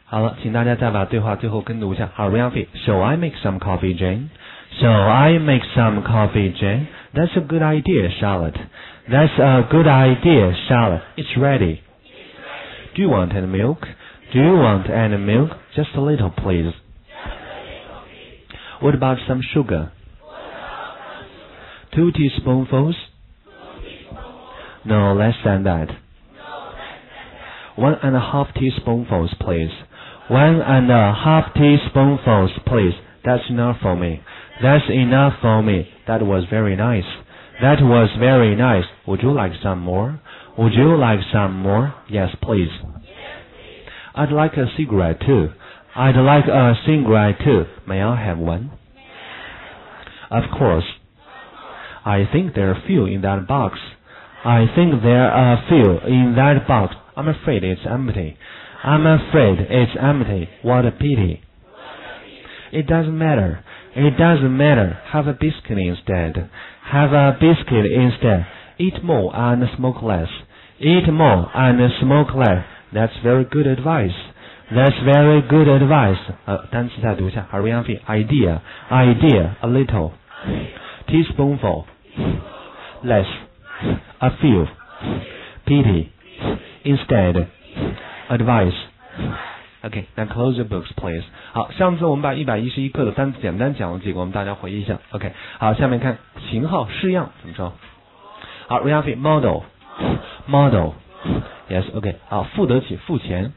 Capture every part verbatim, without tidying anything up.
好了，请大家再把对话最后跟读一下。好 ，Ryan Shall I make some coffee, Jane? Shall I make some coffee, Jane? That's a good idea, Charlotte. That's a good idea, Charlotte. It's ready. Do you want any milk? Do you want any milk? Just a little, please. What about some sugar? Two teaspoonfuls? No, less than that. One and a half teaspoonfuls, please. One and a half teaspoonfuls, please. That's enough for me. That's enough for me. That was very nice. That was very nice. Would you like some more? Would you like some more? Yes, please. I'd like a cigarette too. I'd like a cigarette too. May I have one? Of course. I think there are few in that box. I think there are few in that box. I'm afraid it's empty. I'm afraid it's empty. What a pity. It doesn't matter. It doesn't matter. Have a biscuit instead. Have a biscuit instead. Eat more and smoke less. Eat more and smoke less. That's very good advice. That's very good advice. 呃，单词再读一下。Hurry up. Idea. Idea. A little. Teaspoonful. Less. A few. Pity. Instead. Advice. Okay, now close your books, please. 好，上次我们把一百一十一课的单词简单讲了几个，我们大家回忆一下。OK， 好，下面看型号式样怎么说？好 ，Ryan model model yes OK， 好，付得起付钱，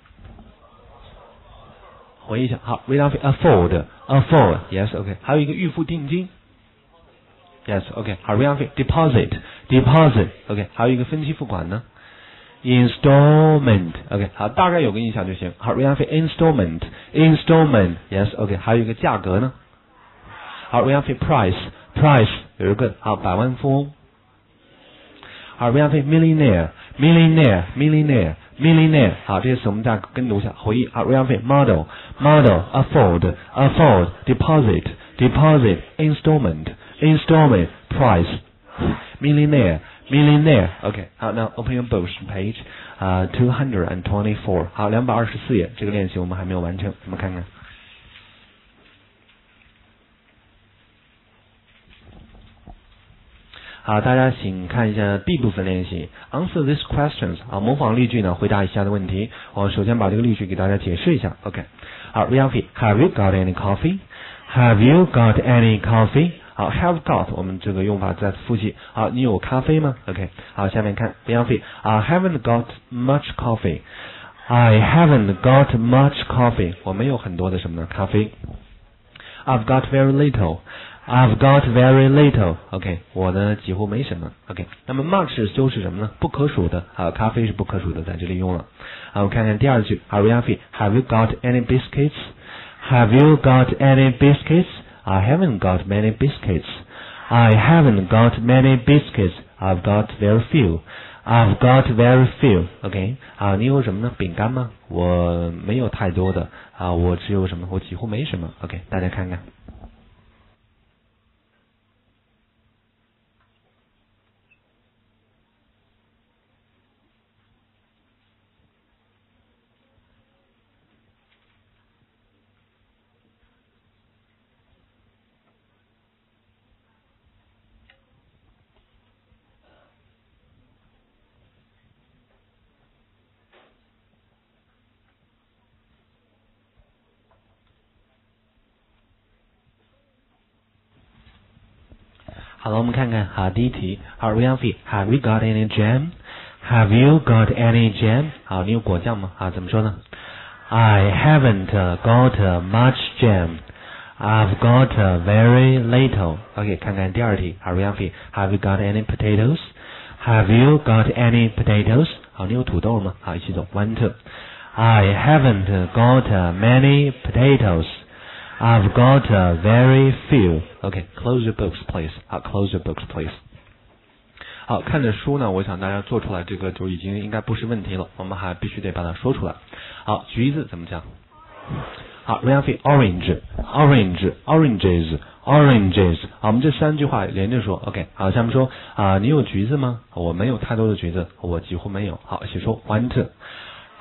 回忆一下。好 ，Ryan afford afford yes OK， 还有一个预付定金 yes OK， 好 ，Ryan deposit deposit OK， 还有一个分期付款呢。Installment OK 好，大概有个印象就行。好 ，Ryan installment installment yes OK， 还有一个价格呢。好 ，Ryan price price 有一个好百万富翁。好 ，Ryan millionaire millionaire millionaire millionaire 好，这些词我们再跟读一下，回忆。好 ，Ryan model model afford afford deposit deposit installment installment price millionaire millionaire OK 好，那 open your books page 啊、uh, two hundred twenty-four 好，两百二十四页，这个练习我们还没有完成，我们看看。好，大家请看一下 B 部分练习 ，Answer these questions 啊，模仿例句呢，回答以下的问题。我首先把这个例句给大家解释一下 OK 好 ，Ryan Have you got any coffee? Have you got any coffee?好 ，have got 我们这个用法再复习。好，你有咖啡吗 ？OK， 好，下面看 ，Ryan I haven't got much coffee. I haven't got much coffee. 我没有很多的什么呢？咖啡。I've got very little. I've got very little. OK， 我呢几乎没什么。OK， 那么 much 是修饰什么呢？不可数的。啊，咖啡是不可数的，在这里用了。好，我们看看第二句。Ryan Have you got any biscuits? Have you got any biscuits?I haven't got many biscuits. I haven't got many biscuits. I've got very few. I've got very few. OK， 啊，你有什么呢？饼干吗？我没有太多的啊，我只有什么？我几乎没什么。OK， 大家看看。好了，我们看看好第一题。好 ，Ryan Have you got any jam? Have you got any jam? 好，你有果酱吗？啊，怎么说呢 ？I haven't got much jam. I've got very little. OK， 看看第二题。好 ，Ryan Have you got any potatoes? Have you got any potatoes? 好，你有土豆吗？好，一起走 ，one two. I haven't got many potatoes.I've got uh, very few. Okay, close your books, please. 好 ，close your books, please. 好，看着书呢，我想大家做出来这个就已经应该不是问题了，我们还必须得把它说出来。好，橘子怎么讲？好 ，Ryan orange, orange, oranges, oranges. 好，我们这三句话连着说。OK， 好，下面说啊、呃，你有橘子吗？我没有太多的橘子，我几乎没有。好，一起说 one two.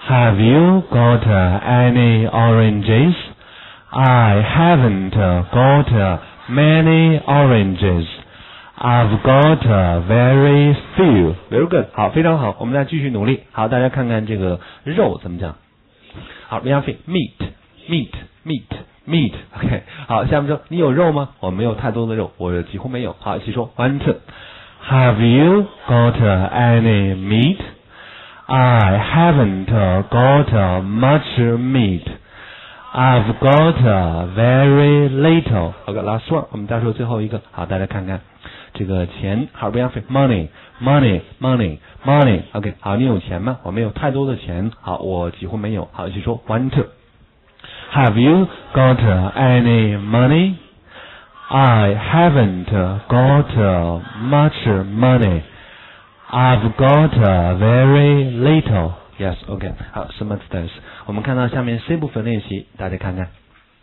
Have you got uh, any oranges? I haven't uh, got uh, many oranges. I've got uh, very few. Very good. 好，非常好。我们再继续努力。好，大家看看这个肉怎么讲。好 ，we have meat, meat, meat, meat. OK。好，下面说你有肉吗？我没有太多的肉，我几乎没有。好，一起说 one two. Have you got uh, any meat? I haven't uh, got uh, much meat. I've got uh, very little. OK, last one. 我们再说最后一个。好，大家看看这个钱。好 ，we have money, money, money, money. OK, 好，你有钱吗？我没有太多的钱。好，我几乎没有。好，一起说 one two. Have you got uh, any money? I haven't uh, got uh, much money. I've got uh, very little. Yes, OK. 好 ，some of this. 我们看到下面 C 部分练习，大家看看。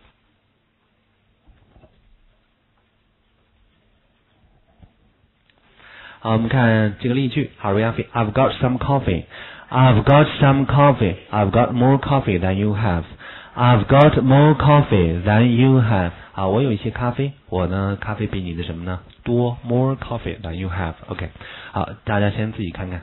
好，我们看这个例句。好 ，we have I've got some coffee. I've got some coffee. I've got more coffee than you have. I've got more coffee than you have. 好，我有一些咖啡，我呢咖啡比你的什么呢多 ？More coffee than you have. OK， 好，大家先自己看看。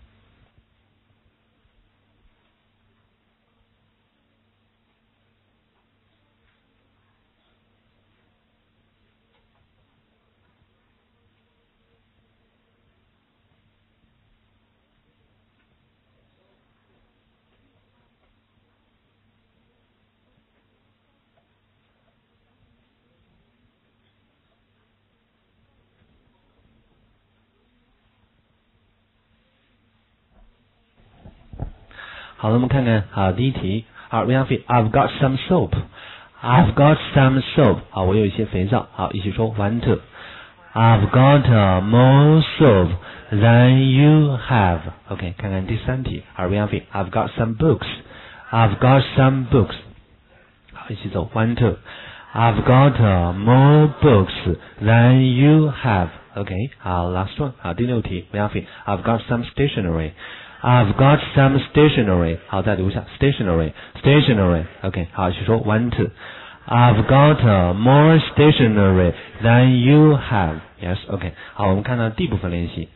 好了，我们看看啊，第一题，好 ，we have I've got some soap. I've got some soap. 好，我有一些肥皂。好，一起说 one two. I've got uh, more soap than you have. OK， 看看第三题，好 ，we have I've got some books. I've got some books. 好，一起走 one two. I've got uh, more books than you have. OK， 好 ，last one， 好，第六题 ，we have I've got some stationery.I've got some stationery. 好，再读一下 stationery, stationery. OK， 好，去说 one two. I've got uh, more stationery than you have. Yes, OK。好，我们看到 D 部分练习。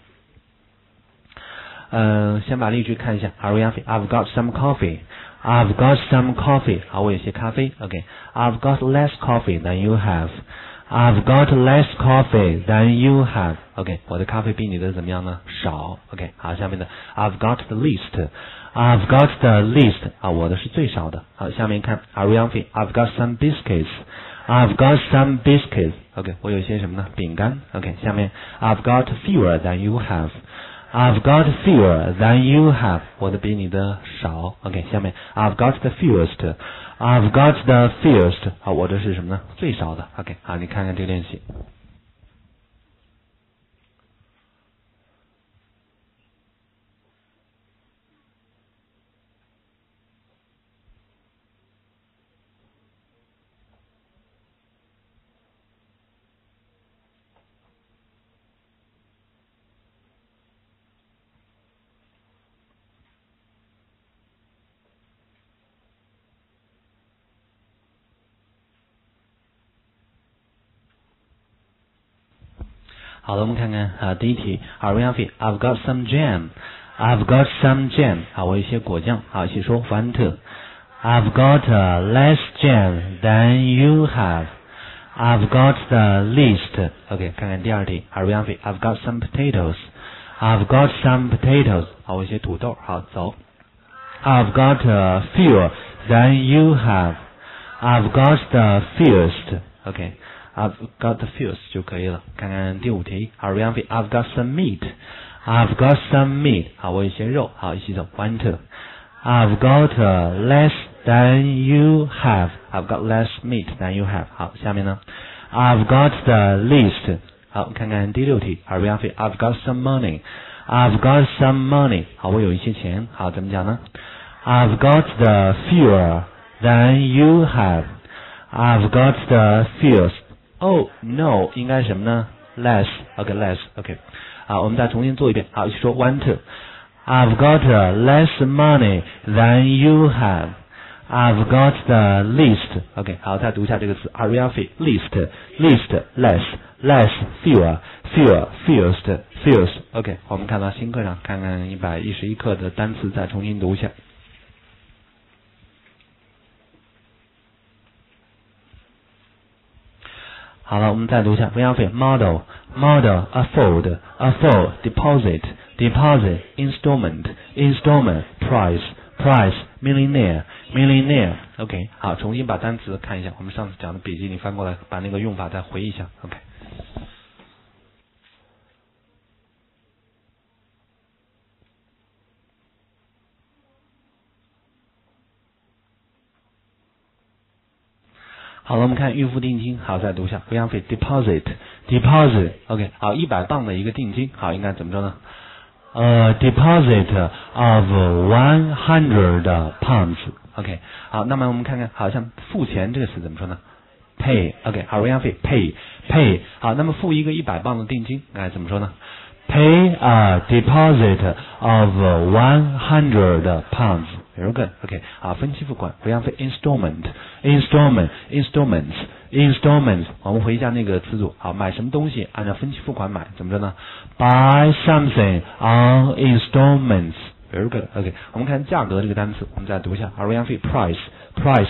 嗯、呃，先把例句看一下。Hurry up. I've got some coffee. I've got some coffee. 好，我有些咖啡。OK。I've got less coffee than you have.I've got less coffee than you have. OK， 我的咖啡比你的怎么样呢？少。OK， 好，下面的 I've got the least. I've got the least. 啊，我的是最少的。好，下面看 Ariane I've got some biscuits. I've got some biscuits. OK， 我有些什么呢？饼干。OK， 下面 I've got fewer than you have. I've got fewer than you have. 我的比你的少。OK， 下面 I've got the fewest.I've got the fewest. 好，我这是什么呢？最少的。OK， 好，你看看这个练习。好了，我们看看啊，第一题 ，Are you happy? I've got some jam. I've got some jam. 好，我有一些果酱。好，一起说 one two. I've got uh, less jam than you have. I've got the least. OK， 看看第二题 ，Are you happy? I've got some potatoes. I've got some potatoes. 好，我有一些土豆。好，走。I've got uh, fewer than you have. I've got the fewest. OK。I've got the fewest 就可以了。看看第五题 ，Are you happy? I've got some meat. I've got some meat. 好，我有一些肉。好，一起走 one two. I've got uh, less than you have. I've got less meat than you have. 好，下面呢 ，I've got the least. 好，看看第六题 ，Are you happy? I've got some money. I've got some money. 好，我有一些钱。好，怎么讲呢 ？I've got the fewer than you have. I've got the fewest.Oh no， 应该什么呢 ？Less，OK，less，OK， 好，我们再重新做一遍。好，一起说 one two。 I've got uh, less money than you have. I've got the least. OK， 好，再读一下这个词 ，Ariafi least least less less fewer fewer fewest fewest。OK， 我们看到新课上，看看一百一十一课的单词，再重新读一下。好了，我们再读一下 Ariafi model model afford afford deposit deposit installment installment price price millionaire millionaire OK 好，重新把单词看一下，我们上次讲的笔记你翻过来，把那个用法再回忆一下 OK。 好了，我们看预付定金，好，再读一下 Ariafi deposit deposit OK 好，一百磅的一个定金，好，应该怎么说呢？A deposit of one hundred pounds. OK， 好，那么我们看看，好像付钱这个词怎么说呢 ？Pay. OK， 好 ，Ariafi pay pay。好，那么付一个一百磅的定金，该怎么说呢 ？Pay a deposit of one hundred pounds. Very good. OK， 好，分期付款 ，Ariafi installment installment installments installments。我们回一下那个词组，好，买什么东西按照分期付款买，怎么说呢 ？Buy something on installments. Very good. OK， 我们看价格这个单词，我们再读一下 ，Ariafi price price。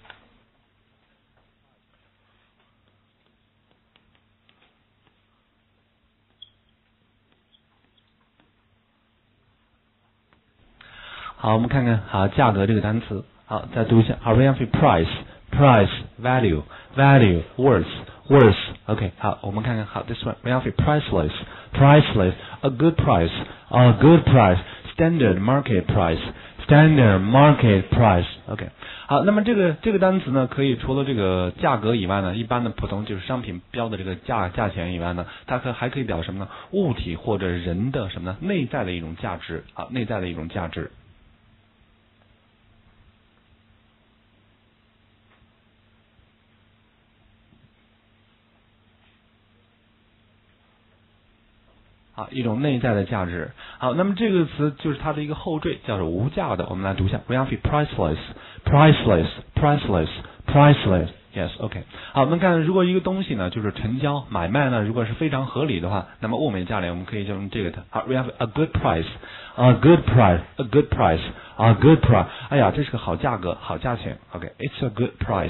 好，我们看看好价格这个单词，好，再读一下 Ariafi price price value value worth worth OK 好，我们看看好 this one Ariafi priceless priceless a good price a good price standard market price standard market price OK 好，那么这个这个单词呢，可以除了这个价格以外呢，一般的普通就是商品标的这个价价钱以外呢，它可还可以表示什么呢？物体或者人的什么呢？内在的一种价值啊，内在的一种价值。好，一种内在的价值。好，那么这个词就是它的一个后缀，叫做无价的。我们来读一下 ，Ariafi priceless, priceless, priceless, priceless. Yes, OK。好，我们看，如果一个东西呢，就是成交买卖呢，如果是非常合理的话，那么物美价廉，我们可以就用这个的。好 ，Ariafi a good price, a good price, a good price, a good price。哎呀，这是个好价格，好价钱。OK，it's a good price。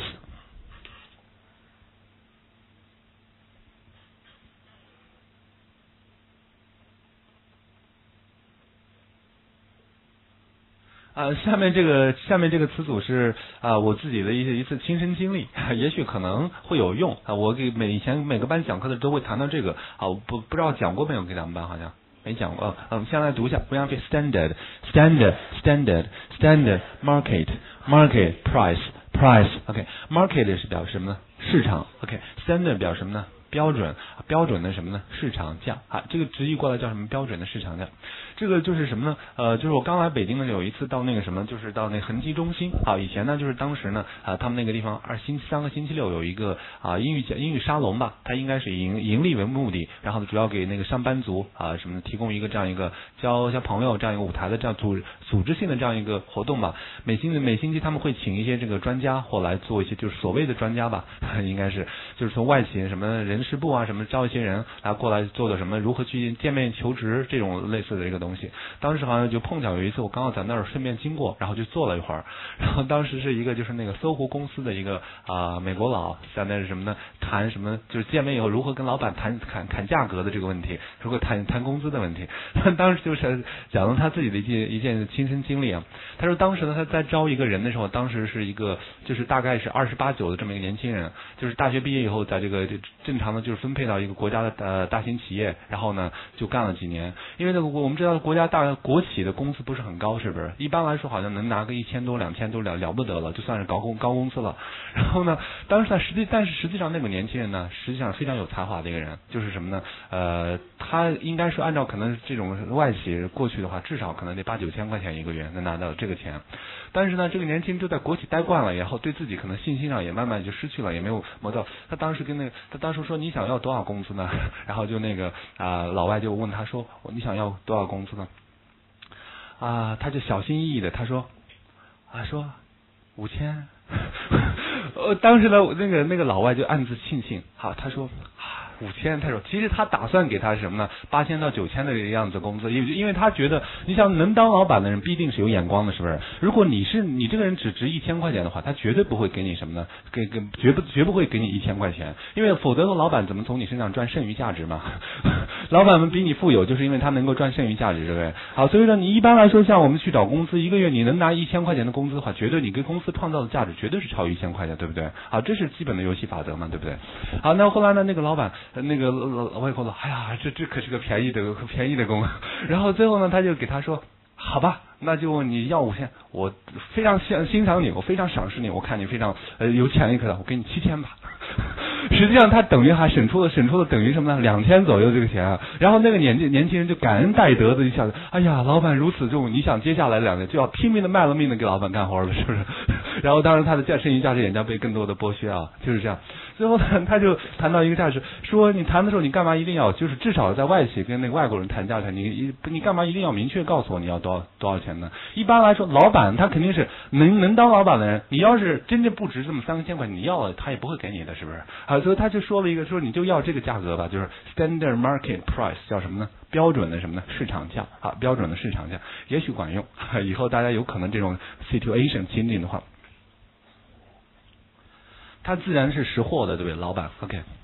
啊、呃，下面这个下面这个词组是啊、呃、我自己的一一次亲身经历，也许可能会有用啊、呃。我给每以前每个班讲课的都会谈到这个啊，我不不知道讲过没有给咱们班好像没讲过。嗯、呃，先来读一下 ，Ariafi standard standard standard standard market market price price OK market 是表示什么呢？市场 OK standard 表示什么呢？标准标准的什么呢？市场价啊，这个直译过来叫什么？标准的市场价。这个就是什么呢？呃，就是我刚来北京的有一次到那个什么，就是到那恒基中心啊。以前呢，就是当时呢啊，他们那个地方二星期三和星期六有一个啊英语讲英语沙龙吧，它应该是以盈盈利为目的，然后主要给那个上班族啊什么的提供一个这样一个交交朋友这样一个舞台的这样组组织性的这样一个活动吧。每星每星期他们会请一些这个专家或来做一些就是所谓的专家吧，应该是就是从外企什么人事部啊什么招一些人来过来做的什么如何去见面求职这种类似的一个东西。当时好像就碰巧有一次我刚好在那儿顺便经过，然后就坐了一会儿，然后当时是一个就是那个搜狐公司的一个啊、呃、美国佬在那是什么呢？谈什么就是见面以后如何跟老板谈砍砍价格的这个问题，如何谈谈工资的问题。当时就是讲了他自己的一件一件亲身经历啊。他说当时呢他在招一个人的时候，当时是一个就是大概是二十八九的这么一个年轻人，就是大学毕业以后在这个正常的就是分配到一个国家的呃大型企业，然后呢就干了几年。因为呢我们知道国家大国企的工资不是很高，是不是？一般来说好像能拿个一千多两千多了了不得了，就算是高工高工资了。然后呢，当时在实际但是实际上那个年轻人呢，实际上非常有才华的一个人，就是什么呢？呃，他应该说按照可能这种外企过去的话，至少可能得八九千块钱一个月能拿到这个钱。但是呢，这个年轻人就在国企待惯了以后，对自己可能信心上也慢慢就失去了，也没有磨到。他当时跟那个他当时说你想要多少工资呢？然后就那个啊、呃、老外就问他说你想要多少工资呢？ 啊，他就小心翼翼的他说啊说五千，呃，当时呢那个那个老外就暗自庆幸，好，他说。五千，他说，其实他打算给他什么呢？八千到九千的这个样子工资，因因为他觉得，你想能当老板的人必定是有眼光的，是不是？如果你是你这个人只值一千块钱的话，他绝对不会给你什么呢？给给绝不绝不会给你一千块钱，因为否则的老板怎么从你身上赚剩余价值嘛？老板们比你富有，就是因为他能够赚剩余价值，对不对？好，所以说你一般来说，像我们去找工资，一个月你能拿一千块钱的工资的话，绝对你给公司创造的价值绝对是超于一千块钱，对不对？好，这是基本的游戏法则嘛，对不对？好，那后来呢，那个老板。那个老外国佬，哎呀，这这可是个便宜的便宜的工，然后最后呢，他就给他说，好吧，那就你要五千，我非常欣欣赏你，我非常赏识你，我看你非常呃有潜力可的，我给你七千吧。实际上他等于还省出了省出了等于什么呢？两千左右这个钱啊。然后那个年纪年轻人就感恩戴德的一下子，哎呀，老板如此重，你想接下来两年就要拼命的卖了命的给老板干活了，是不是？然后当然他的价剩余价值也将被更多的剥削啊，就是这样。最后呢，他就谈到一个价值，说你谈的时候你干嘛一定要就是至少在外企跟那个外国人谈价钱，你你干嘛一定要明确告诉我你要多少多少钱呢？一般来说，老板他肯定是能能当老板的人，你要是真正不值这么三千块钱，你要了他也不会给你的，是不是？啊，所以他就说了一个，说你就要这个价格吧，就是 standard market price， 叫什么呢？标准的什么呢？市场价啊，标准的市场价，也许管用。以后大家有可能这种 situation 经历的话，他自然是识货的，对不对？老板 ，OK。